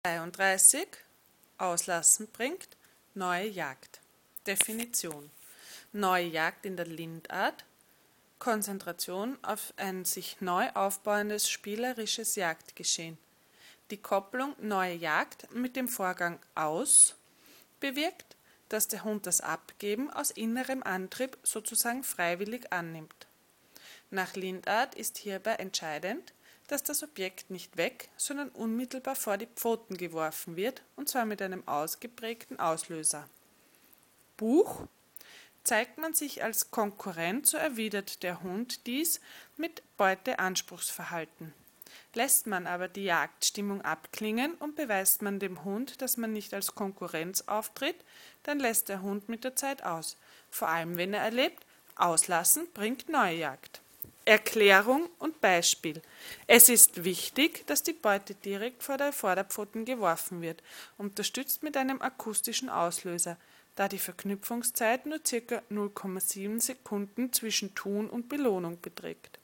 33. Auslassen bringt neue Jagd. Definition: Neue Jagd in der Lindart: Konzentration auf ein sich neu aufbauendes spielerisches Jagdgeschehen. Die Kopplung neue Jagd mit dem Vorgang aus bewirkt, dass der Hund das Abgeben aus innerem Antrieb sozusagen freiwillig annimmt. Nach Lindart ist hierbei entscheidend, dass das Objekt nicht weg, sondern unmittelbar vor die Pfoten geworfen wird, und zwar mit einem ausgeprägten Auslöser. Buch: Zeigt man sich als Konkurrent, so erwidert der Hund dies mit Beuteanspruchsverhalten. Lässt man aber die Jagdstimmung abklingen und beweist man dem Hund, dass man nicht als Konkurrenz auftritt, dann lässt der Hund mit der Zeit aus, vor allem wenn er erlebt, auslassen bringt neue Jagd. Erklärung und Beispiel: Es ist wichtig, dass die Beute direkt vor der Vorderpfoten geworfen wird, unterstützt mit einem akustischen Auslöser, da die Verknüpfungszeit nur ca. 0,7 Sekunden zwischen Tun und Belohnung beträgt.